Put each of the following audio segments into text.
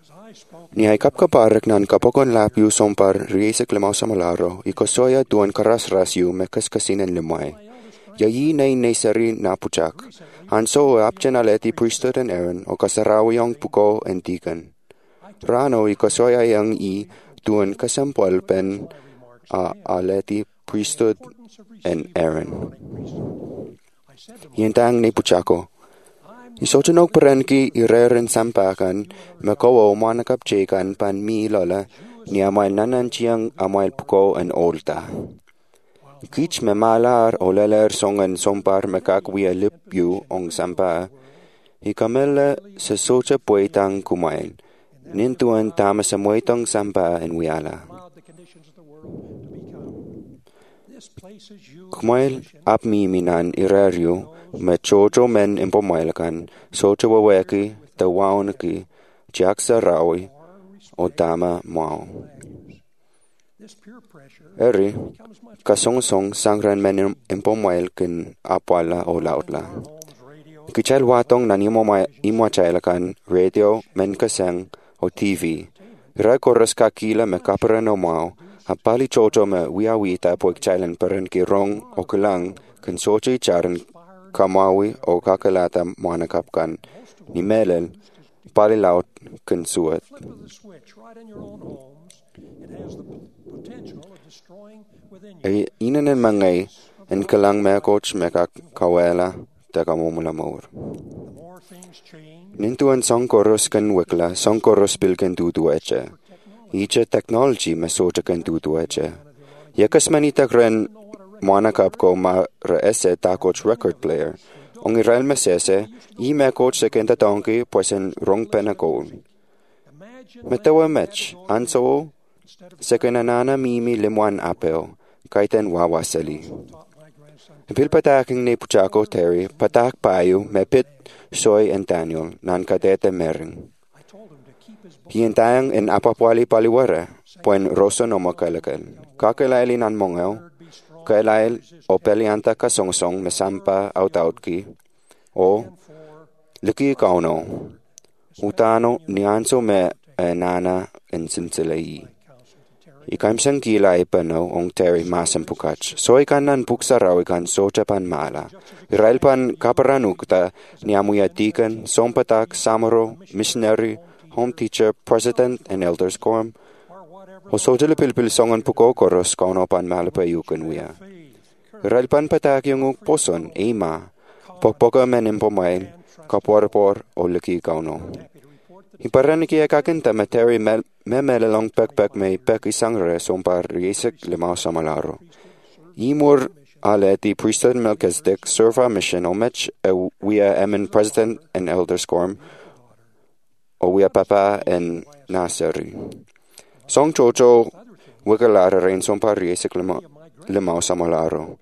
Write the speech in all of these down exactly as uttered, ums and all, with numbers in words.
Ni ay kapkaparak nan kapokon lapiu sompar riesek lemau samalaro, ikosoya duan karas rasiu mekas kasinen lemai. Yayi nay naysari napuchak. Hanso apchen aleti priesthood and Aaron, o kasarawyong puko and deacon. Rano ikosoya yang i duan kasampwal pen uh, aleti priesthood and Aaron. Yentang ni puchako. Isotunok perenki ireren sampakan, makawo manakap cekan pan mi lola, ni amail nanan chiang amail puko and olta. Kich me malar o leler songan sompar mekak wia lipyu ong sampa, ikamela sa socha puetang kumail, nintuan tama sa muetong sampa en wiala. Kumail ap mi minan iraryu, me chocho men impomailkan, socha waweki, tawaunaki, jaksa rawi, o tama mau. Eri, kasong-song sangran men impomailkan apwala o lautla. Kichal watong nan imwachailakan radio, men kaseng, o T V. Ira koras kakila me kaparan o mau, apali chocho me wiawita po ikchailan peren ki rong o kilang, kan socha icharan kamawi o kakalata manakapkan ni melel palilaut kensuat. Ay inanen mangay en kalang mekoch mekak kawela takamumulamor. Nintuan songkoros kan wikla songkoros bilken dudu eche. Icha technology mesocha kan dudu eche. Yakas manitak ren manakap ko ma reese takoch record player. Ong iral mesese, i me coach se kenta tonki poisen rong penakol. Metawa mech, anso se kenanana mimi limuan apeo, kaiten wawasali. Pil pataking ni Puchako Terry, patak payu, me pit, soy and Daniel, nan kadete mering. Hientayang en apapwali paliwara, puen roso no makalakal. Kakalaili nan mongel, kailail o pelianta kasong-song mesampa autautki, o liki kauno, utano nianso me nana en sinsilai. Ikaim sang gila ipano ong Terry masam pukach, so ikanan puksaraw ikan socha pan mala. Irail pan kaparanukta niamuya deacon, sompatak, samaro, missionary, home teacher, president, and elders quorum. O socha lepilpil songan puko koros kauno pan malapayukan wiya. Ralpan patak yung poson, ema, pokpoka menim pomail, kaporpor o laki kauno. Iparan ki akakinta materi memelalong pekpek may pek isangre sompar riesek limao samalaro. Imur aleti priesthood Melchizedek serva mission omech e wia emin president and elders quorum o wia papa en naseri. Song chocho wikalara rein sompar riesek limao limao samalaro.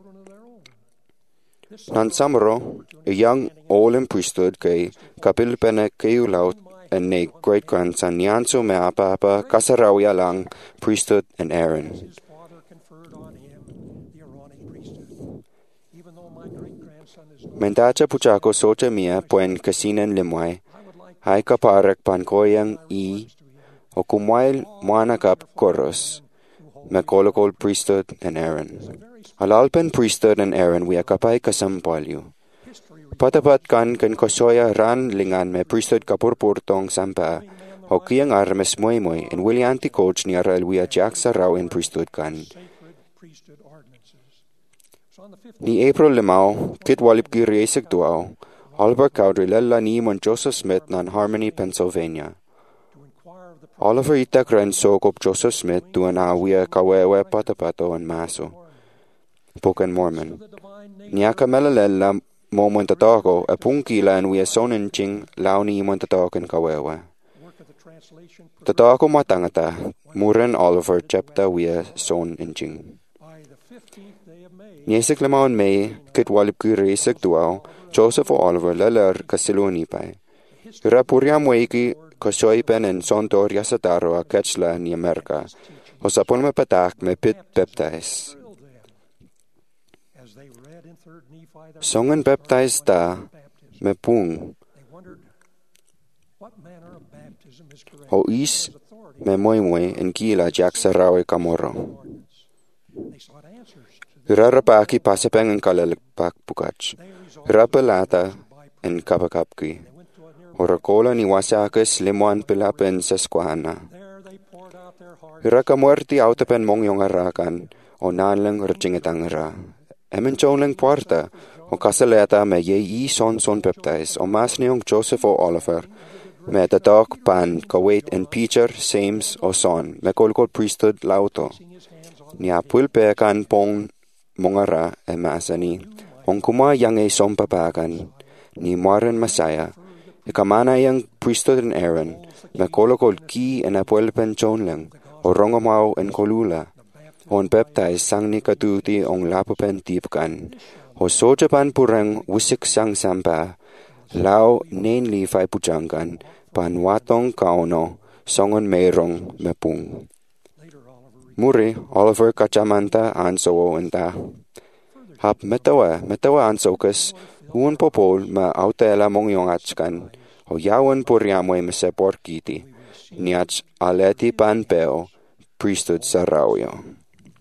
Nan samaro, a young all-in priesthood kay kapil pene kayu laut and ne great-grandson Nyanso me apa-apa kasarawi lang priesthood and Aaron. Mentacha puchako socha mia puen kasinen limway, hay kaparek pankoyang i o kumwail muanakap koros, me kolokol priesthood and Aaron. Alalpen priesthood and Aaron we akapay kasampalyo. Patapat kan kan kosoya ran lingan me priesthood kapurpurtong sampa, o kiyang armes moy moy en Willianti coach ni aral we ajak sa raw in priesthood kan. Ni April limao, kit walip giriesek duao, Albert Cowdery lala ni mon Joseph Smith nan Harmony, Pennsylvania. Oliver itak ren sokop Joseph Smith duan awia kawewe patapato en maso. Book and Mormon. Niaka melalella momon tatako a punkila and we a sonin ching launi mon tatakan kawewe. Tatako matangata, Muren Oliver chapta we a son in ching. Niesek lamaon May, kit walip kiresek duao, Joseph o Oliver lalar kasiluni pay. Rapuriam weiki kasoy pen en sontor yasataro a kachla ni Amerika, o sapon me patak me pit baptize. Songan baptize ta me pung. Ho is me moimoi en kila jak sarawi kamoro. Rarapaki pasapeng en kalalpak pukach. Rapalata en kapakapki. Orakola ni wasakas limuan pilapen sesquahana. Raka muerti autapen mongyong arakan o nanlang rchingetangera. Emen chonlang puerta o kasaleta me ye i son son baptize o masniong Joseph o Oliver me tatok pan kawait en Peter, James o son me kolkol priesthood lauto. Ni apulpe kan pong mongara e masani ong kuma yang e son papakan ni moren Masaya e kamana yang priesthood en Aaron me kolkol ki en apulpen chonlang o rongomao en kolula on baptize sang ni katuti ong lapupen tipkan o sojapan purang wisik sang sampa lao nenli fai pujangkan pan watong kauno songon merong mepung. Muri Oliver kacamanta anso enta. Hap metawa metawa ansokas uun popol ma autela mongyong achkan o yawan puriamoy mesepor kiti niach aleti pan peo priesthood sarawyo.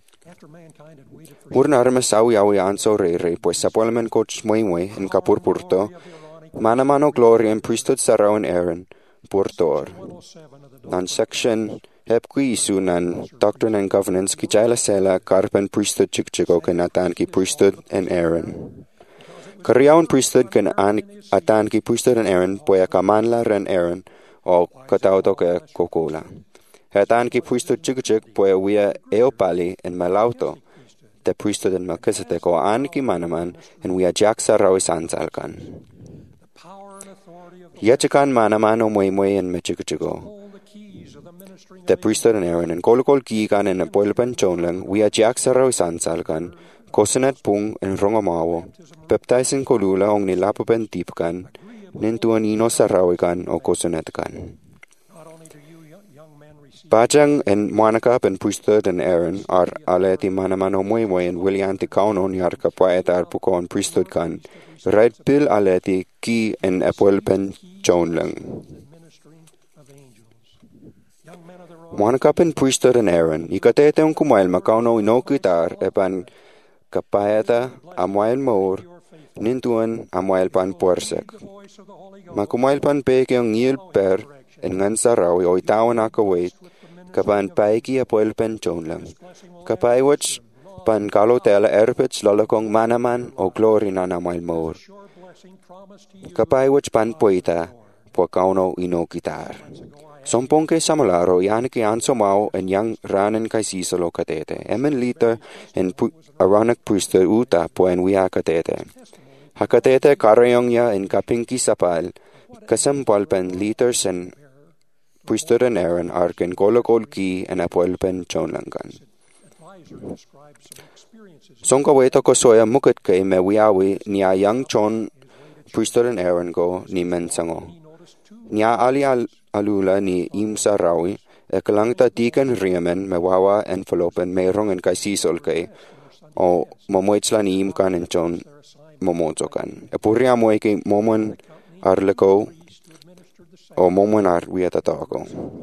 Urnar masawi awi anso re re pues sapolmen coach muimue en kapurpurto mana mano glory en priesthood saraw en Aaron purtor. Nan section hepkui isu nan Doctrine and Covenants ki jaila sela karpen priesthood chikchiko ken atan ki priesthood en Aaron. Karyawan priesthood ken an atan ki priesthood en Aaron poya kamanla ren Aaron o katauto ke kokola. Atan ki priesthood chikchik poya wia eopali en malauto the priesthood en Melchizedek o an ki manaman en wia jaksa rawis ansalkan. Yachakan manaman o moy moy en mechikchiko. The priesthood en Aaron en kolkol kikan en apolpan chonlang wia jaksa rawis ansalkan kosanet pung en rongomawo baptizing kolula ong nilapupen tipkan nintuan ino sarawikan o kosanetkan. Bajang en Monica en priesthood en Aaron ar aleti manamano moy moy en William ti kaunon yarka paeta arpukon priesthood kan right bill aleti ki en apolpen chonlang. Monica en priesthood en Aaron ikatete un kumail makauno inokitar epan kapaeta amuail maur nintuan amuail pan porsek. Makumail pan peke ang ngil per en ngansaraw o itawan akawait kapan paiki apoil pen chonlang. Kapay wach pan kalotela erpets lalakong manaman o glory na amuail maur. Kapay wach pan poita po kauno inokitar. Sompong ke samalaro yan ki ansomao en yang ranen kay sisalo katete. Emen liter en pu- aranak priesthood uta po en wia katete. Hakatete karayong ya en kapingki sapal kasampalpen liters en priesthood en Aaron arken kolokol ki en apolpen chonlangan. Songka weto ko soya mukit kay me wiawi niya yang chon priesthood en Aaron go ni mensango. Niya ali al alula ni imsa rawi e kalangta tikan riamen me wawa envelopen merong en kay sisol kay o mamoitsla ni imkan en chon momotokan. E puria mo kay momon arleko o momon ar wiatatako.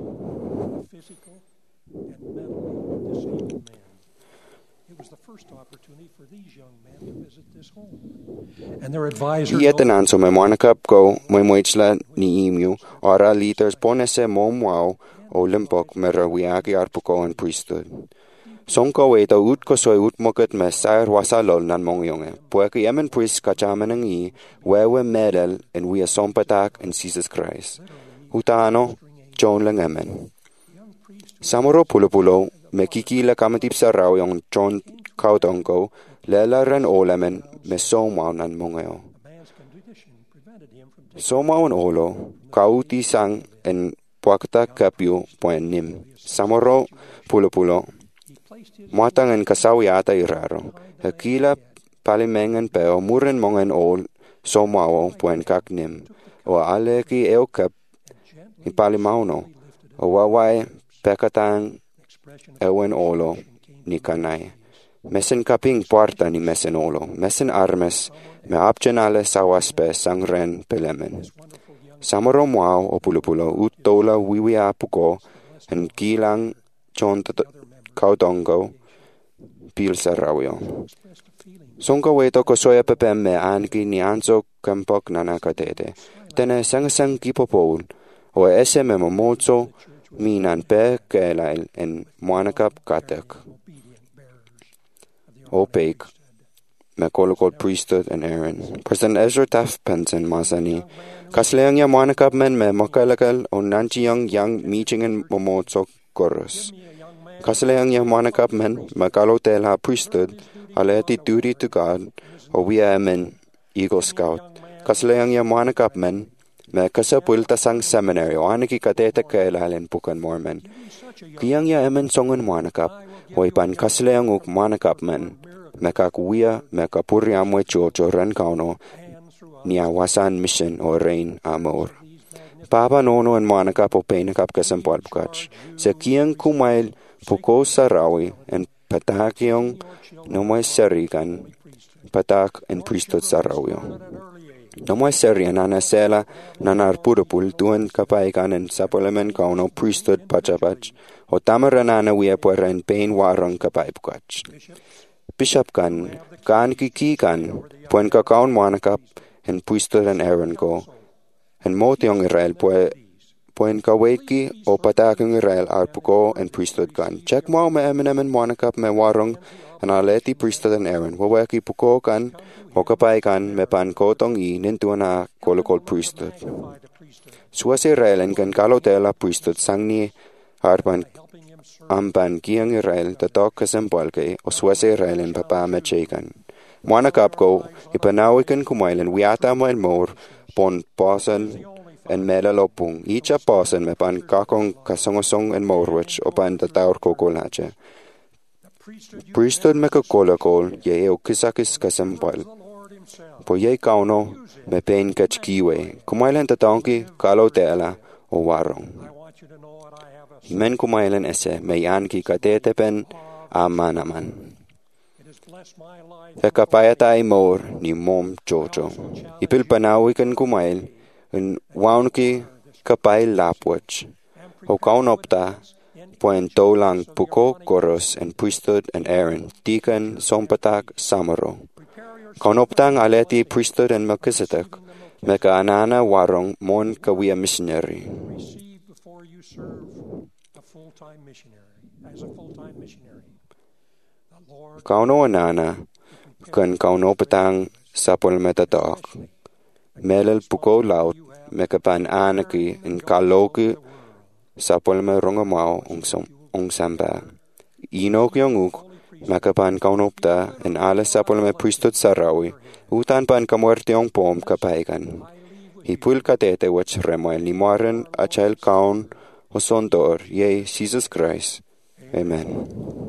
Ietenan so me moanakap ko moimoitsla ni imiu ora liters ponese momwao o limpok mera wiaki arpuko en priesthood. Songko weto ut ko soy ut moket me sair wasalol nan mongyonge. Pueki emen pris kachamen ang i wewe medel en wia sompatak en Jesus Christ. Utano, John lang emen. Samoro pulo-pulo, me kikila kamatip sa raw yung John kautongko, lela ren olemen me somaw nan mongyo. Somaw en olo, kauti sang en puakta kapyo puen nim. Samoro pulo-pulo, muatang en kasawi ata iraro. Hakila palimengan peo muren mongen ol somawo puen kaknim. O aleki eokap ipalimauno. O wawai pekatang ewen olo ni kanay. Mesen kaping puerta ni mesen olo. Mesen armes me apchenale sawaspe sangren pelemen. Samaro Mwao o Pulo ut tola wiwia puko en gilang chon kaudongo pil sarawio. Songa weto ko soya pepemme anki ni anso kampok nanakatete. Tene sangasang kipopoul o ese memomozo minan pe kelail en muanakap katek. Opaque, McCollicot priesthood and Aaron. President Ezra Taft Benson Masani. Kasleang ya muanakap men me makalakal o nanchiyang yang meeting en momozo korus. Kasleang ya muanakap men makalotel ha priesthood aleti duty to God o wia men Eagle Scout. Kasleang ya muanakap men me kasapul tasang seminary o aniki katete kailalen pukan Mormon. Kiyang ya emen songan muanakap o ipan kasleang uk muanakap men me kakuia me kapuriamwe chocho ren kauno niawasan mission o rein amor. Papa nono en muanakap o peinakap kasampal pukach. Se kiyang kumail puko sarawi en patakyong nomay serikan patak en priesthood sarawyo. Nomay seri nana sela nanar purupul tuan kapaikan en sapolamen kauno priesthood pachapach o tamaranana wia pueren pain warang kapaipukach. Bishop kan kan kikikan puen kakaon muanakap en priesthood en Aaron ko en motiong Israel pue puen kaweki o patakong Israel arpuko en priesthood kan. Check mo me emenemen muanakap me warang en aleti priesthood en Aaron. Waweki puko kan o kapaikan me pan kotong i nintuana kolokol priesthood. Suas Israel en kan kalotela priesthood sangni arpan ampan kiyang Israel tatok kasempalke o suas Israel en papa mechekan. Muanakap ko ipanawikan kumailan wiata mo en mor pon pasan en melalopung. Icha pasan me pan kakong kasongosong en morwich o pan tataur kokolache. Priesthood me kakolakol ye o kisakis kasempal. Po ye kauno me pen kachkiwe. Kumailan tatonki kalotela o warong. Men kumailan ese me yanki katetepen amanaman. Ekapayata ay mor ni mom chocho. Ipil panawikan kumail en waunki kapay lapwach. O kaunopta puen tolang puko koros en priesthood en Aaron. Tikan sompatak samaro. Kaunoptang aleti priesthood en Melchizedek. Meka anana warong mon kawia missionary. Kauno anana kan kauno patang sapol metatak. Melel puko laut mekapan anaki en kaloki sapol me rongamao ong samba. Inok yonguk mekapan kaunopta en ala sapol me priesthood sarawi utan pan kamuertiong pom kapaikan. Hipul katete wach remoel ni moaren achal kaun o sondor ye Jesus Christ. Amen.